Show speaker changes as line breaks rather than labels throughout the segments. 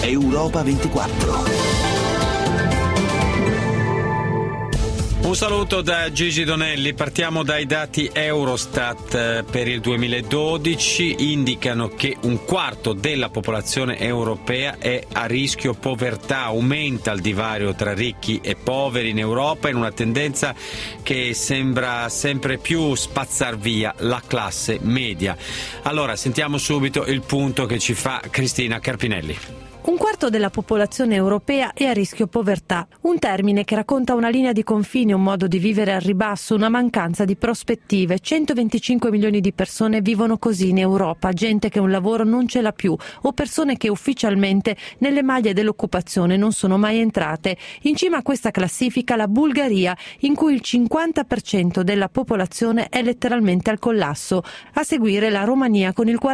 Europa 24.
Un saluto da Gigi Donelli. Partiamo dai dati Eurostat per il 2012. Indicano che un quarto della popolazione europea è a rischio povertà. Aumenta il divario tra ricchi e poveri in Europa in una tendenza che sembra sempre più spazzar via la classe media. Allora, sentiamo subito il punto che ci fa Cristina Carpinelli.
Un quarto della popolazione europea è a rischio povertà, un termine che racconta una linea di confine, un modo di vivere al ribasso, una mancanza di prospettive. 125 milioni di persone vivono così in Europa, gente che un lavoro non ce l'ha più o persone che ufficialmente nelle maglie dell'occupazione non sono mai entrate. In cima a questa classifica la Bulgaria, in cui il 50% della popolazione è letteralmente al collasso. A seguire la Romania con il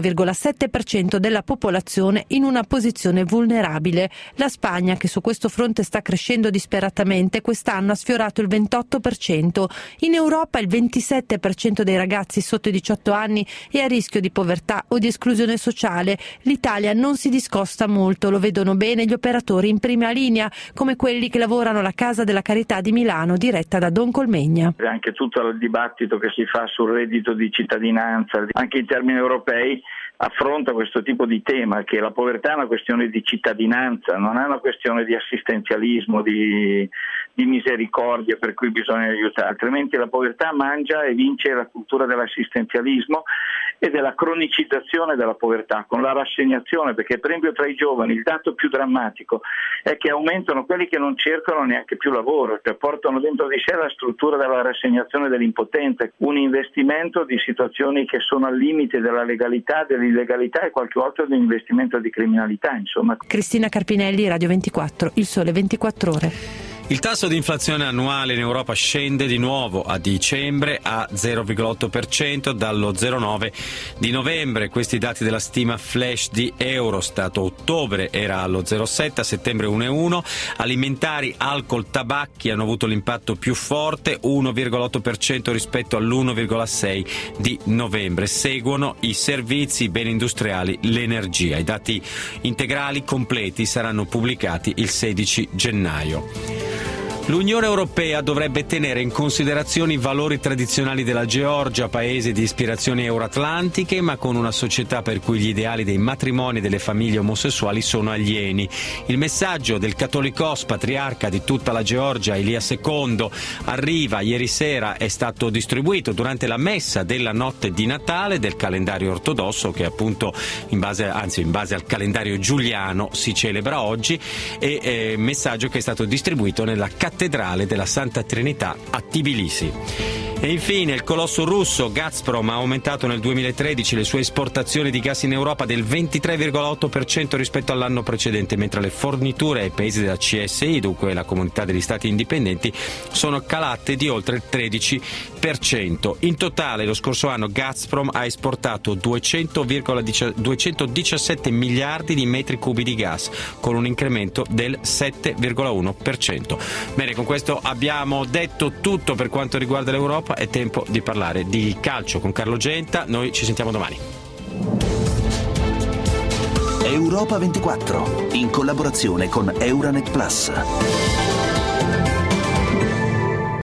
41,7% della popolazione in una posizione vulnerabile. La Spagna, che su questo fronte sta crescendo disperatamente, quest'anno ha sfiorato il 28%. In Europa il 27% dei ragazzi sotto i 18 anni è a rischio di povertà o di esclusione sociale. L'Italia non si discosta molto, lo vedono bene gli operatori in prima linea, come quelli che lavorano alla Casa della Carità di Milano, diretta da Don Colmegna.
Anche tutto il dibattito che si fa sul reddito di cittadinanza, anche in termini europei, affronta questo tipo di tema, che la povertà è una questione di cittadinanza, non è una questione di assistenzialismo, di misericordia per cui bisogna aiutare, altrimenti la povertà mangia e vince la cultura dell'assistenzialismo e della cronicizzazione della povertà, con la rassegnazione, perché per esempio tra i giovani il dato più drammatico è che aumentano quelli che non cercano neanche più lavoro, cioè portano dentro di sé la struttura della rassegnazione dell'impotenza, un investimento di situazioni che sono al limite della legalità, dell'illegalità e qualche volta di investimento di criminalità, insomma.
Cristina Carpinelli, Radio 24, Il Sole 24 Ore.
Il tasso di inflazione annuale in Europa scende di nuovo a dicembre a 0,8% dallo 0,9% di novembre. Questi dati della stima flash di Eurostat. A ottobre era allo 0,7%, a settembre 1,1%. Alimentari, alcol, tabacchi hanno avuto l'impatto più forte, 1,8% rispetto all'1,6% di novembre. Seguono i servizi, i beni industriali, l'energia. I dati integrali completi saranno pubblicati il 16 gennaio. L'Unione Europea dovrebbe tenere in considerazione i valori tradizionali della Georgia, paese di ispirazioni euroatlantiche, ma con una società per cui gli ideali dei matrimoni e delle famiglie omosessuali sono alieni. Il messaggio del cattolicos patriarca di tutta la Georgia, Elia II, arriva ieri sera, è stato distribuito durante la messa della notte di Natale del calendario ortodosso, che appunto in base al calendario giuliano si celebra oggi, e messaggio che è stato distribuito nella cattedrale della Santa Trinità a Tbilisi. E infine il colosso russo Gazprom ha aumentato nel 2013 le sue esportazioni di gas in Europa del 23,8% rispetto all'anno precedente, mentre le forniture ai paesi della CSI, dunque la Comunità degli Stati Indipendenti, sono calate di oltre il 13%. In totale lo scorso anno Gazprom ha esportato 217 miliardi di metri cubi di gas, con un incremento del 7,1%. Bene, con questo abbiamo detto tutto per quanto riguarda l'Europa. È tempo di parlare di calcio con Carlo Genta. Noi ci sentiamo domani.
Europa 24, in collaborazione con Euranet Plus.